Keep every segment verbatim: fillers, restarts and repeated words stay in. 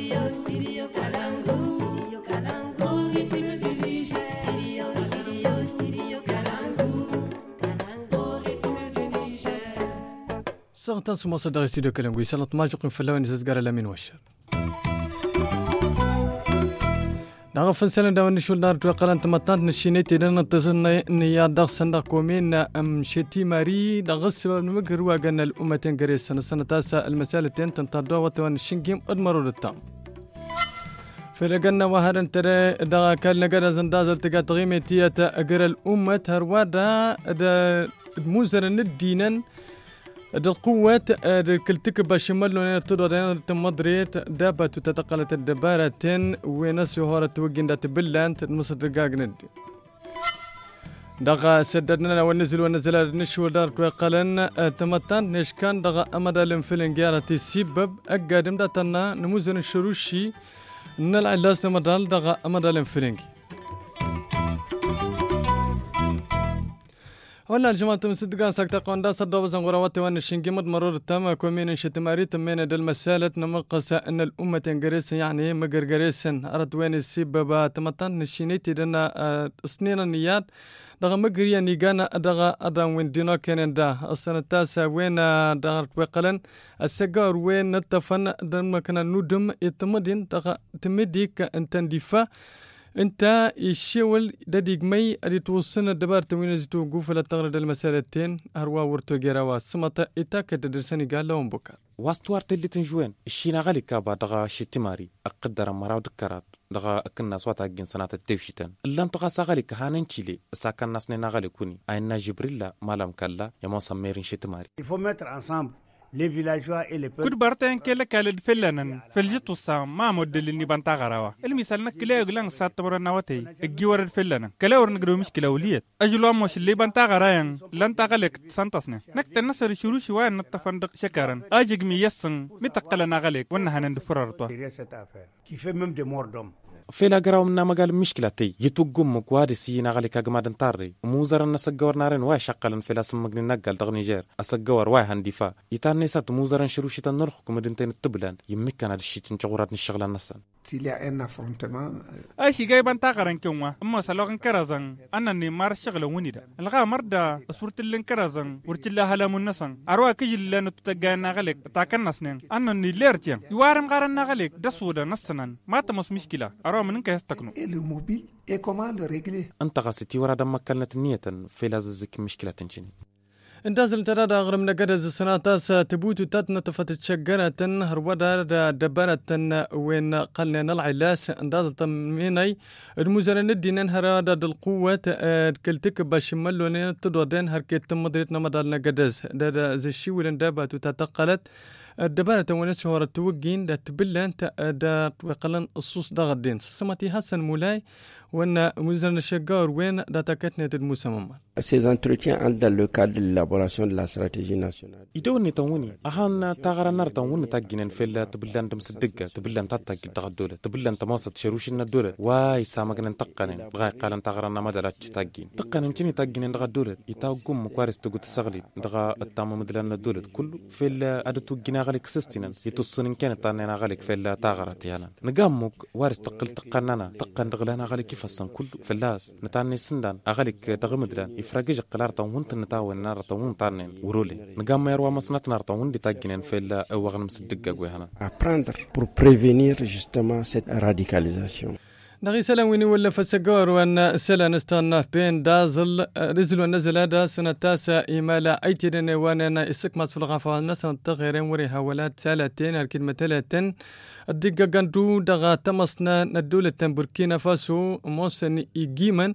stereo, stereo Kalangu, stereo Kalangu, ritme du Niger. Stereo, stereo, stereo Kalangu, Kalangu, ritme du Niger. صغتان سمو صدر ستوديو كالانغو يسالط ماجق فلاوين ززقار لامين وشر نغفن سنة داون نشول دار توقلان تمتانت نشينيتي لنا تصلنا نيا داغ صندوق كومين ام شتي ماري داغس نمقر واغن الأمتين قريس سنة سنة تاسا المسالتين تنتظروا وتوان الشنقيم ادمروا للتام فلقنا وهرن ترى داغا كالنا قرى زندازل تقا تغيمي تياتا اقرى الأمة هروادا موزر ندينا القوة كلتك بشمال لون تدورين تمضريت دابة تتقلت الدبارتين وناس يهورة توجين دات بلان مصر دقاق ندي دغا سددنا ونزل ونزل نشو دار توقلن تمتان نشكان دغا أمدا لنفلنجارة السبب أقادم داتنا نموزن الشروشي نلع اللاس نمدال دغا أمدا لنفلنجي ولا الجماعة مصدقان سكتا قوندا صدوا بزن غراوات وان الشنقي مد مرور التام كومين شتماري تمين دل مسالة نمقصة ان الأمة تنقريس يعني مقرقريس أرد وين السبب تمتان نشينيتي لنا سنين النيات دغا مقريا نيقانا دغا أدام وين دينو كينين دا السنة التاسع وين دغا وقلن السجار وين نتفن دم كنا ندم يتمدين دغا تمديك انتن دفا انت الشول دديق مي ادي توصلنا دبار توينزتو غوفلا تغرد المسالتين هروا ورتو جراوا سمتا اتاك تدرسني قال لهم بكر واستوار تلي تنجوين الشينا غالي كابا دغا شتماري اقدر مراو دكرات دغا كنا صوتا جن سنه التفشتن الا انتو غالي كهانن تشيلي ساكن ناس نينا غالي كوني اينا جبريل مالام كلا يمو سميرين شتماري il faut mettre ensemble les villageois et les peuples. كل بارتين كلا كالد فلنا فلجت الصام ما مودل اللي بنتا غراوا المثال نكلا يغلان ساتبر نواتي الجوار فلنا كلا ورنقدو مشكله وليت اجلو مش اللي بنتا غرايان لن تغلق سانتسنا نكت النصر شروع شويه نتفندق شكرا اجق مي يسن متقلنا غلق ونحن ندفررتو qui fait même des morts d'hommes. فيلا قراو منا مقال مشكلتي يتوقم مكوادي سينا غالي كاقمادن تاري موزر نسقور نارين واي شقلن فيلا سمقني نقل دغ نيجير اسقور واي هندفا يتان نيسات موزر شروشي نرخكم مدينتين التبلان يمكن هذا الشيء تنشغورات نشغل نسان S'il y a un affrontement, اي شي جاي بنتا غران كيما اما سلوغن كرازن انني مار شغل ونيدا الغا مردا صورت لين كرازن ورتلا هلا منسن اروا كجل لن تتغانا غلك تاكن نسنن انني ليرتيان يوارم غارن غلك دسودا نسنن ما تمس مشكله اروا منك يستكنو et le mobile et comment le régler. انت غاسيتي ورا دم كلنت نيه فيلا زك مشكله تنشني اندازل ترى غرم نقدز السنة تاسا تبوتو تاتنا تفتت شجرة هرودا دبرة وين قلنا نلعي لاس اندازل تميني المزارع ندينا هرادا القوة كلتك باشملو تدودين هركيت تمضيتنا مدار نقدز دا زي الشي ولن دابا تتقلت الدبارة ونسه ورا توجين دا تبلن دا وقلن الصوص دا غدين سمتي حسن مولاي وان مزارع الشجار وين دا تكتنت المسمى. Ces entretiens entrent dans le cadre de l'élaboration de la stratégie nationale. يدوني توني أهان تاغر نار توني تاجين فيلا تبلن تمسدقة تبلن تتاج الدولة تبلن تموسط شروشنا الدولة واي سامقن تقنن بغاي قالن تاغر ما دلاتش تاجين تقنن تني تاجين دغ الدولة يتاوقم مكوارس تقول تسغلي دغ التام مدلنا الدولة كله فيلا أدتو جنا غلك سستنا يتصن كانت تانينا غلك فيلا تاغرت يانا نقامك وارس تقل تقننا تقن دغلنا غلك كيفصن كله فلاس نتاني سندان أغلك دغ مدلن يفرقج قلار تونت نتاون نار تون تانين ورولي نقام يروى مصنات نار تون دي تاجين فيلا أو غنم صدق هنا. Apprendre pour prévenir justement cette radicalisation. نغي سلام ويني ولا فسجار وان سلا نستنى بين دازل رزل ونزل هذا سنة تاسع إمالا أيتين وانا إسك مسؤول غفا نسنة تغيرين وريها ولا ثلاثين الكلمة ثلاثين الدقة قندو دغا تمسنا ندولة بوركينا فاسو موسن إيجيمن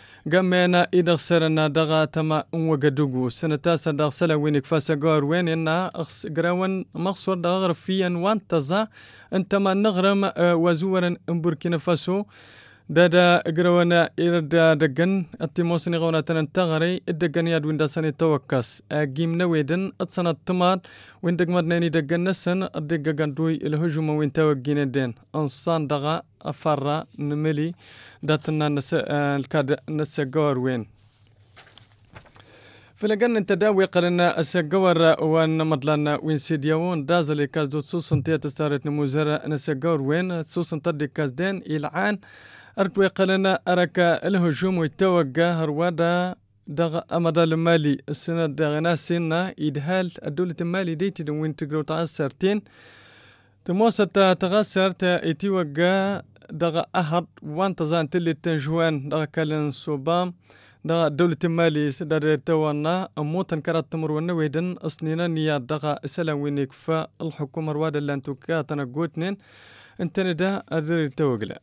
قمنا إذا خسرنا دغا تما وقدوغو سنة تاسع دغ سلا وينك فاسجار وين إنها أخس قراون مخصور دغ رفيا وانتظا انت ما نغرم وزورا بوركينا فاسو دادا قراونا إردا دقن التموسني غونا تنتغري الدقن ياد وين داساني توكس قيم نويدن اتسنا التماد وين دقمد ناني دقن نسن الدقا قندوي الهجوم وين توقين الدين انصان دغا أفرا نملي داتنا نس الكاد نسجار وين فلقنا التداوي قلنا السجور وان مطلنا وين سيديون دازل كاز دو سوسن تيا تستارت نموزر نسجور وين سوسن تدي كاز دين إلعان أرتوي قلنا أرك الهجوم ويتوجه روادا دغ أمد المالي السنة دغنا سنة إدهال الدولة المالي دي تدوين تقرو تعسرتين تموسة تغسر تيتوجه دغ أحد وانتظان تلي تنجوان دغ كالن صوبام دغ دولة المالي سدر توانا موتن كرات تمرون ويدن أصنينا نيا دغ سلاوينيك فالحكومة رواد اللي انتو كاتنا قوتنين انتني دا أدري توقلا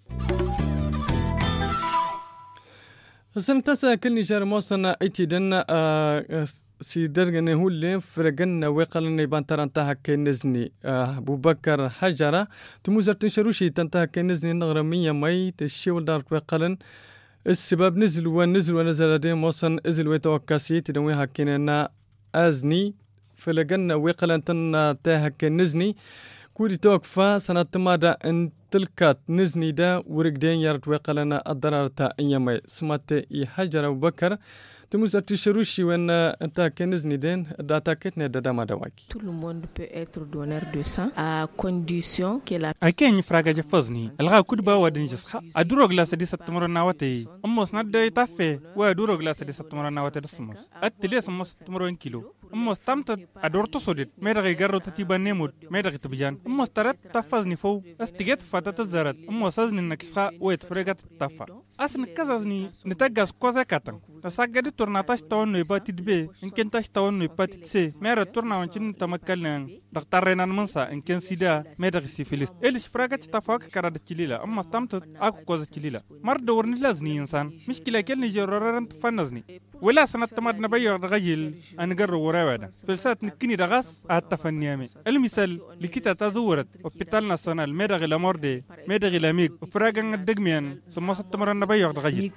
سنتاسا كل نجار موصنا ايتيدن سيدرغني هو اللي فرقنا وقالني بانترانتها كنزني ابو بكر حجره تموزر تنشروشي تنتها كنزني نغرمية مي تشيول دارت وقالن السبب نزل ونزل ونزل دي موصن ازل ويتوكاسي تدويها كننا ازني فلقنا وقالن تن تاها كنزني كودي توقفا سنة تمادا ان تلكات نزني دا ورقدين يارت وقالنا الضرار تا ايامي سمات اي حجر ابو بكر تموز اتشروشي وان انت كنزني دين داتا كتني دادا ما دواكي. Tout le monde peut être donneur de sang à condition que la أكين فراغ جفوزني الغا كود با ودين جسخا ادورو غلاس دي ستمر ناوتي اموس ندي تافي ودورو غلاس دي ستمر ناوتي دسموس اتلي سموس ستمر كيلو اموس تامت ادورتو سوديت ميدغي غارو تتيبا نيمود ميدغي تبجان اموس ترت تفازني فو استيجت فاتت الزرت اموس ازني نكسخا ويت فرغت تافا اسن كزازني نتاغاس كوزا كاتن تساغدي تورناتاش تاون ني باتيت بي ان كنتاش تاون ني باتيت سي ميرا تورنا وانشن تمكلن دكتورنا منسا ان كان سيدا ميدغي سيفيليس إلش فراغت تفاك كراد تشيليلا أما استمت أكو كوز تشيليلا مرد ورني لازني إنسان مشكلة كل نجررن تفنزني ولا سنة تمد نبيع رجل أنا جر وراودا فلسات نكني رغاس أتفنيامي المثال لكيتا تزورت وبتالنا سنة المدغ الأمردي مدغ الأميك وفراغن الدقميان ثم ستمر نبيع رجل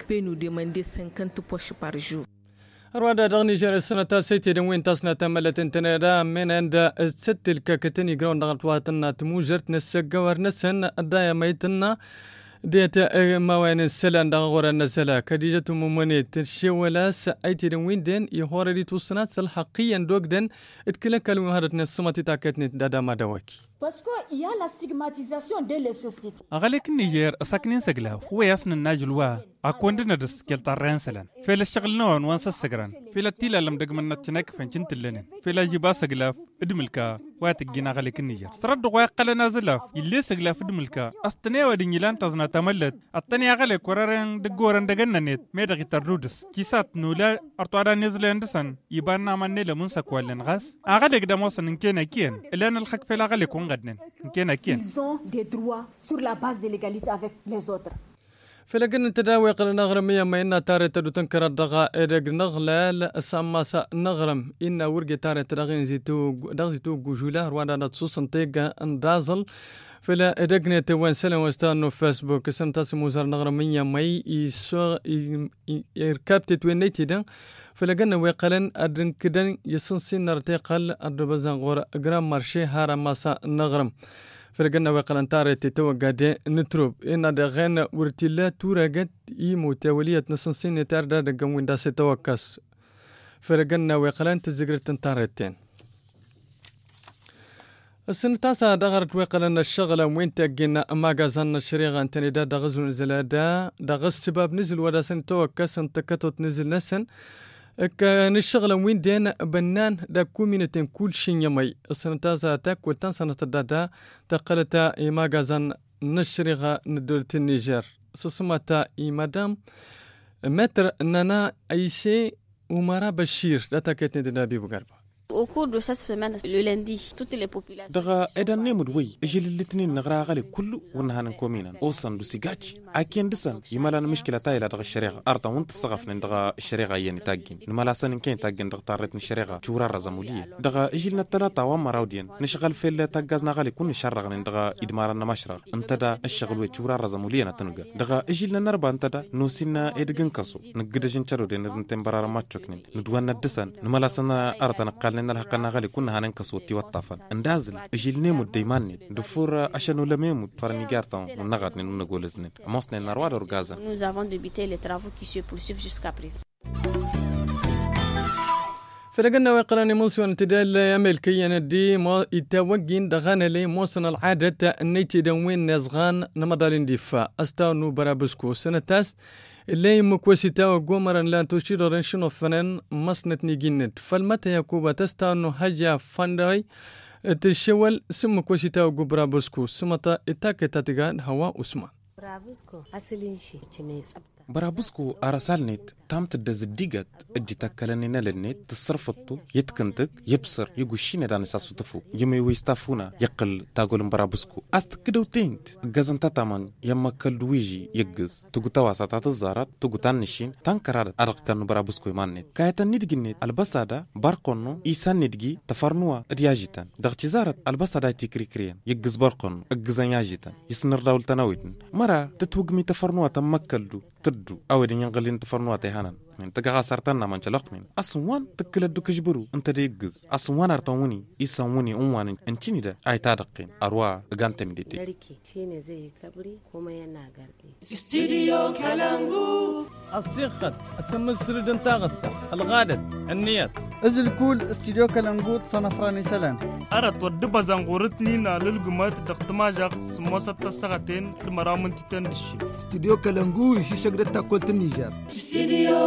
أرواد دغني جار السنة سيتي دوين تصنع تملت انتنادا من عند الست الكاكتني جرون دغطواتنا تموجرت نسجا ورنسن الدايا ميتنا ديت موين السلان دغور النسلا كديجة مموني تشولاس ايتي دوين دين يهوري توسنات الحقيا دوغدن اتكلك المهارة نسمتي تاكتني دادا ما دواكي Parce qu'il y a la stigmatisation de les sociétés. أغلق النيجر ساكنين سجلاو هو يسن الناجلوا أكون ندرس كيلتا رانسلان في الشغل نون وانس السجران في التيلا لم دقمنا تنك فنشنت اللين في الجبا سجلاف ادملكا واتجينا أغلق النيجر ترد قال نازلاف اللي سجلاف ادملكا أستنى ودينيلان تزنا تملت التاني أغلق ورارن دقورن دقنا نت ميدغي تردس كيسات نولا أرتوارا نيزلاندسان يبان من نيل منسا كوالن غاس أغلق دموسن إن كان كين لأن الحق في الأغلق Ils ont des droits sur la base de l'égalité avec les autres. فلقن التداوي قل نغرم يما إنا تاري تدو تنكر الدغا إدق نغلال ساماسا نغرم إنا ورقي تاري تدغين زيتو دغزيتو قجوله روانا نتصوصن تيقا اندازل فلا إدقني توان سلم واستانو فاسبوك سنتاس موزار نغرم يما يسوغ يركابتي توينيتي دن فلقنا ويقلن أدن كدن يسنسين نرتيقل أدبزان غور غرام مارشي هارا ماسا نغرم فلقنا ويقلن تاريتي توقع دي نتروب إنا دا غين ورتيلا توراقت إيمو تاولية نسنسين يتاردا دا قوين داسي توقاس فلقنا ويقلن تزقرتن تاريتين السنة تاسع دغرت ويقلن الشغلة وين تاقينا ماغازان الشريغة انتني دا دا غزو نزل دا دا غز سباب نزل ودا سن توقاس انتكتوت نزل نسن كان الشغلة وين دين بنان دا كومينتين كل شيء يمي السنة تاسع تاك وتان سنة تدادا تقلتا ماغازان نشريغة ندولة النيجر سسمتا اي مدام متر نانا ايشي ومارا بشير دا تاكتني دا بيبو غربا Au cours de cette semaine, le lundi, toutes les populations. دغا إذا نمد وي أجل الاثنين نغرا غالي كله ونهان كومينا أوصل لسيجاتش أكين دسان يمالنا مشكلة تايلة دغا الشريعة أرتا وانت صغفنا دغا الشريعة يعني تاجين نمالا سن كين تاجين دغا طارتنا الشريعة شورا رزمولية دغا أجلنا الثلاثة وما راودين نشغل في اللي تاجزنا غالي كل شرغنا دغا إدمارنا مشرغ انت دا الشغل وي شورا رزمولية نتنجا دغا أجلنا نربا انت دا نوسينا إدغن كسو نقدجن شرو دين نتنبرار ما تشوكنين ندوانا دسان نمالا سنا أرتا نقالنا الحقنا غالي كنا هننكسو تيوطافن اندازل اجيل نيمو ديماني دفور عشان ولا ميمو فرني جارتون ونغات نقول زنت موسنا نرواد اورغازا Nous avons débuté les travaux qui se poursuivent jusqu'à présent. فرقنا ويقراني موسى انتدال أمريكية ندي ما يتوجين دغانا لي موسن العادة النيتي دوين نزغان نمضالين دفاع أستاونو برابسكو سنتاس اللي مكوسيتا وقومرا لا تشير رنشنو فنان مصنت نيجينت فالمتى يكوبا تستاونو هجا فانداي تشول سم كوسيتا وقبرابسكو سمتا اتاكي تاتيغان هوا أسمان برابسكو أصلين شي تميز برابسكو أرسال نت تامت الدزديقات اجي تاكلنينا للنت تصرفتو يتكنتك يبصر يقوشين دان ساسو تفو يمي ويستافونا يقل تاقول برابسكو است كدو تينت غازن تاتامان يما كالدويجي يقز تقو تواسطات الزارات تقو تانشين تانكرار أرق كانو برابسكو يمانت كايتا ندقي النت البسادة بارقونو إيسان ندقي تفرنوا رياجيتان دغتي زارت البسادة تيكريكريان يقز بارقونو اقزان ياجيتان يسنر داول تناويتن مرا تتوقمي تفرنوا تمكالدو تدو أو دي ينقلين تفرنوا تيهانا من تقا سرطان من تلق من أصوان تكل الدو كجبرو انت ديقز أصوان أرطوني إيساوني أموان انتيني دا أي تادقين أروا أغانتا مديتي لاريكي شيني زي كبري وما يناغر استديو كالانغو الصيقت اسم سردن تاغسا الغادت النيات ازل كول استديو كالانغو صنفراني سلام أرت ودبا زنغورتني نا للقمات دقتماجق سموسة تستغتين المرامن تتندشي استديو كالانغو يشيشك دتا كولت النيجر استديو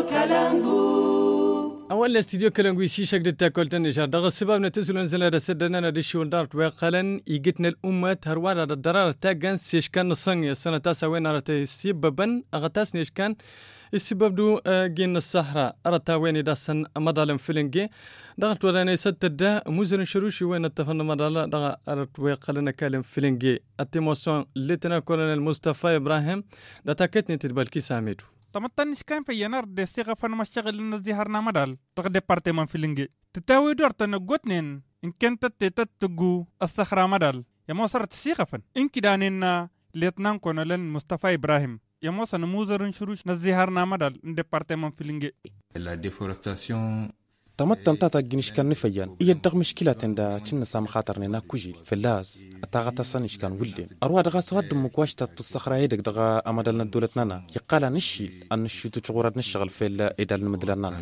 كالانغو أول استديو كالانغو يشيشك دتا كولت النيجر دغ السباب نتسلون زلا رسدنا ندشي ودارت وقالن يجتنا الأمات هروارا الدرارة تاغان سيشكان نصنية سنة تاسا وين رتي سيببن أغتاس نيشكان السبب دو جين الصحراء أرتا وين داسن مدالم فيلنجي دغت وراني ستة موزن شروشي وين اتفقنا مدالا دغ أرت ويقلنا كلام فيلنجي التيموسون لتنا كولونيل مصطفى إبراهيم دتاكتني تدبالكي ساميدو تمتنش كان في ينار دي سيغا فن مشغل النزيهرنا مدال تغ ديبارتمان فيلنجي تتاوي دورتن قوتنين إن كنت تتتقو الصحراء مدال يا موصرت سيغا فن إن كدانينا لتنان كولونيل مصطفى إبراهيم يا موسى نموذر شروش نزيهرنا مدال ديبارتمان فيلنجي la déforestation تمتن تاتا جنش كان نفيان يدغ مشكلة دا كنا سام خاطرنا ناكوجي فلاس تاغتا سنش كان ولدين أروا دغا سواد مكواشتا تصخرا يدك دغا أمدلنا دولتنا يقالا نشيل أن الشيطو تغورات نشغل في إدال المدلنا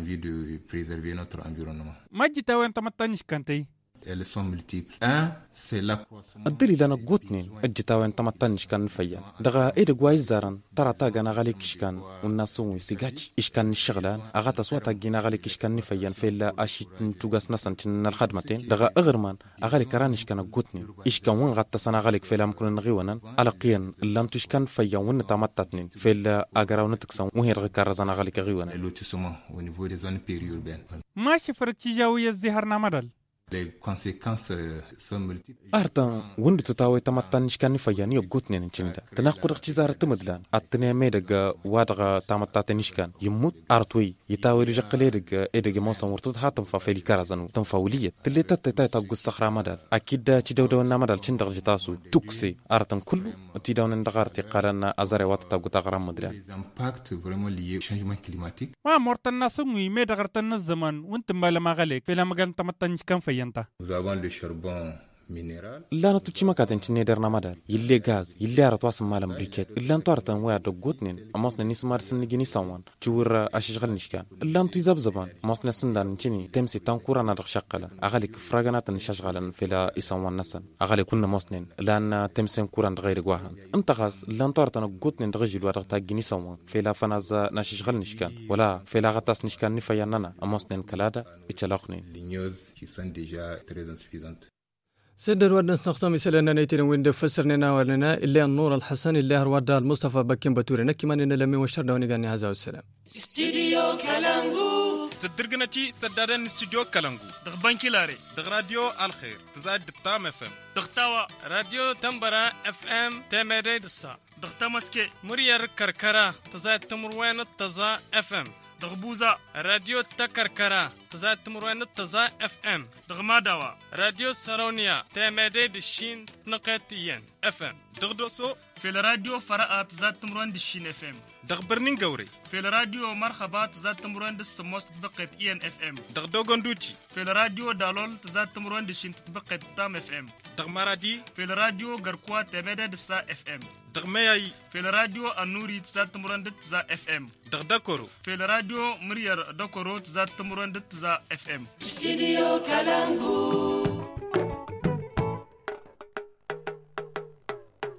ما جيتا وين تمتنش كانتي elles sont multiples. Un, c'est l'accroissement. الدليل أنا قوتني أجتاوين تمتنش كان فيا دغا إيد قواي زارن ترى تاجنا غاليك إشكان والناسون يسيجاتش إشكان الشغلان أغاتا سواتا جينا غاليك إشكان نفيا فيلا أشيت توجس نسن تن الخدمتين دغا أغرمان أغالي كران إشكان قوتني إشكان وين غاتا سنا غاليك فيلا ممكن نغيونا على قيان لم تشكان فيا وين تمتتنين فيلا أجراو نتكسون وين رغكار زنا غاليك غيونا. Au niveau des zones périurbaines. ما شفرك تجاوي الزهرنا مدل. Les conséquences sont multiples. أرتان وند تتاوي تمتنش كان فيا نيو قوتني نشندا تناقض اختزار تمدلان أتني ميدغ وادغ تمتاتنش كان يموت أرتوي يتاوي رجق ليدغ إدغ موسم ورتد هاتم ففيلي كارزانو تنفاولية تلي تتتا تاقو الصخرة مدل أكيد تدو دو مدل شندغ جتاسو توكسي أرتان كله تدو ندغار تقارن أزاري وات تاقو تغرام مدلان. Les impacts vraiment liés au changement climatique. ما مرتنا سمي ميدغر تن الزمن وانت مالا ما غاليك فيلا مغان تمتنش كان فيانتا. Nous avons le charbon minéral. لا نتوشي ما كاتن تنيدر نمدل يلي غاز يلي أرتواس مالم بريكت إلا أنتو أرتان ويا دقوتنين أموسنا نسمار سنجي نسوان جور أشجغل نشكان إلا أنتو يزاب زبان أموسنا سندان نشيني تمسي تنكورا نادق شقلا أغاليك فراغانات نشجغلا فيلا إسوان نسن أغالي كنا موسنين لأن تمسين كورا نغير قواهن انت غاز إلا أنتو أرتان قوتنين دغجل وادغ تاقي نسوان فيلا فنازا نشجغل نشكان ولا فيلا غطاس نشكان نفياننا أموسنين كلادا إتشالاقنين. Les news qui sont déjà très insuffisantes. سدر ودنس نقطة مثلا نيتين وين فسرنا ناولنا اللي النور الحسن اللي هرواد المصطفى بكين باتوري نكي من لمي وشرنا ونغني هذا والسلام. استديو كالانغو تدرجنتي سدادن استوديو كالانغو دغ بانكي لاري دغ راديو الخير تزاد التام اف ام دغ تاوا راديو تمبرا اف ام تمرد الصا دغ تمسكي مرير كركرة تزاد تمروين التزا اف ام دغ بوزا راديو تكركرة تزاد تمروين التزا اف ام دغ ماداوا راديو سارونيا تمرد الشين نقطيين اف ام دغ دوسو في الراديو فرقة تزاد تمروين الشين اف ام دغ برنين قوري في الراديو مرحبا تزاد تمروين السموس تطبقت اي ان اف ام دغ دوغون دوتي في الراديو دالول تزاد تمروين الشين تطبقت تام اف ام دغ مرادي في الراديو غركوا تبدا دسا اف ام دغ مياي في الراديو النوري تزاد تمروين تزا اف ام دغ دكورو في الراديو مرير دكورو تزاد تمروين za F M. Studio Kalangu.